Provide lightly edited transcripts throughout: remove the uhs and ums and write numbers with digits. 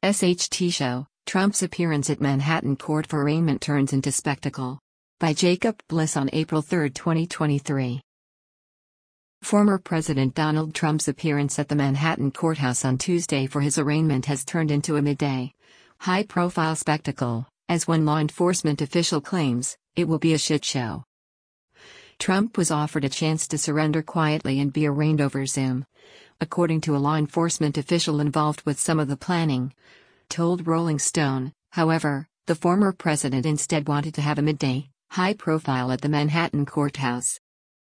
SHT Show, Trump's appearance at Manhattan court for arraignment turns into spectacle. By Jacob Bliss on April 3, 2023. Former President Donald Trump's appearance at the Manhattan courthouse on Tuesday for his arraignment has turned into a midday, high-profile spectacle, as one law enforcement official claims, it will be a shit show. Trump was offered a chance to surrender quietly and be arraigned over Zoom, according to a law enforcement official involved with some of the planning, told Rolling Stone. However, the former president instead wanted to have a midday, high profile at the Manhattan courthouse.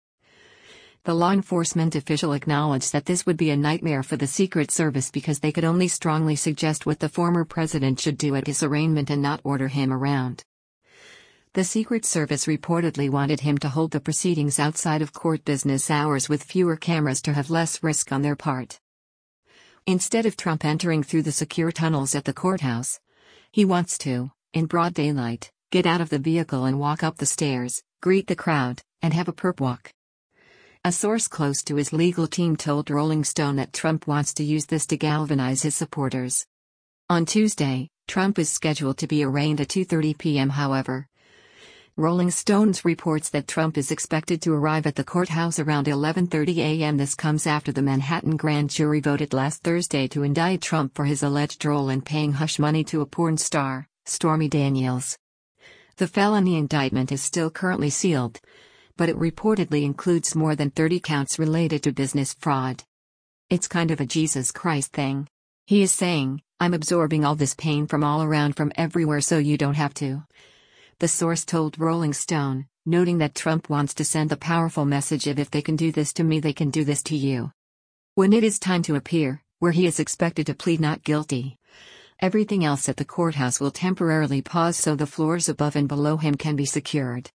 The law enforcement official acknowledged that this would be a nightmare for the Secret Service because they could only strongly suggest what the former president should do at his arraignment and not order him around. The Secret Service reportedly wanted him to hold the proceedings outside of court business hours with fewer cameras to have less risk on their part. Instead of Trump entering through the secure tunnels at the courthouse, he wants to, in broad daylight, get out of the vehicle and walk up the stairs, greet the crowd, and have a perp walk. A source close to his legal team told Rolling Stone that Trump wants to use this to galvanize his supporters. On Tuesday, Trump is scheduled to be arraigned at 2:30 p.m. However, Rolling Stones reports that Trump is expected to arrive at the courthouse around 11:30 a.m. This comes after the Manhattan grand jury voted last Thursday to indict Trump for his alleged role in paying hush money to a porn star, Stormy Daniels. The felony indictment is still currently sealed, but it reportedly includes more than 30 counts related to business fraud. It's kind of a Jesus Christ thing. He is saying, I'm absorbing all this pain from all around from everywhere so you don't have to. The source told Rolling Stone, noting that Trump wants to send the powerful message of if they can do this to me they can do this to you. When it is time to appear, where he is expected to plead not guilty, everything else at the courthouse will temporarily pause so the floors above and below him can be secured.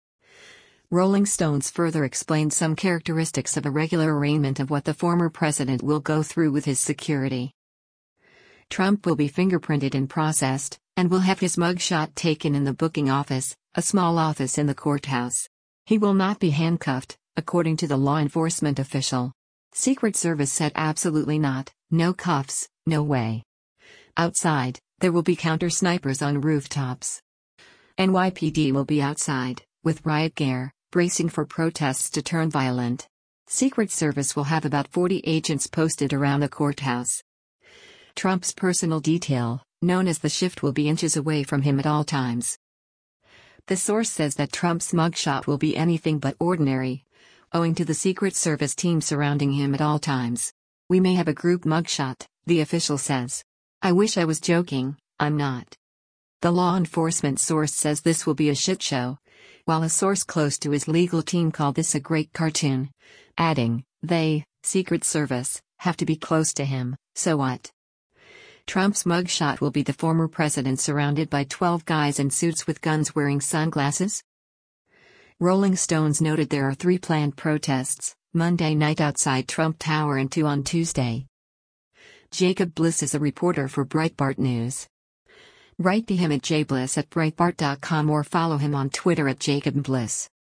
Rolling Stones further explained some characteristics of a regular arraignment of what the former president will go through with his security. Trump will be fingerprinted and processed, and will have his mugshot taken in the booking office, a small office in the courthouse. He will not be handcuffed, according to the law enforcement official. Secret Service said absolutely not, no cuffs, no way. Outside, there will be counter snipers on rooftops. NYPD will be outside, with riot gear, bracing for protests to turn violent. Secret Service will have about 40 agents posted around the courthouse. Trump's personal detail, known as the Shift, will be inches away from him at all times. The source says that Trump's mugshot will be anything but ordinary, owing to the Secret Service team surrounding him at all times. We may have a group mugshot, the official says. I wish I was joking, I'm not. The law enforcement source says this will be a shit show, while a source close to his legal team called this a great cartoon, adding, they, Secret Service, have to be close to him, so what? Trump's mugshot will be the former president surrounded by 12 guys in suits with guns wearing sunglasses? Rolling Stones noted there are 3 planned protests, Monday night outside Trump Tower and 2 on Tuesday. Jacob Bliss is a reporter for Breitbart News. Write to him at jbliss@breitbart.com or follow him on Twitter at @JacobBliss.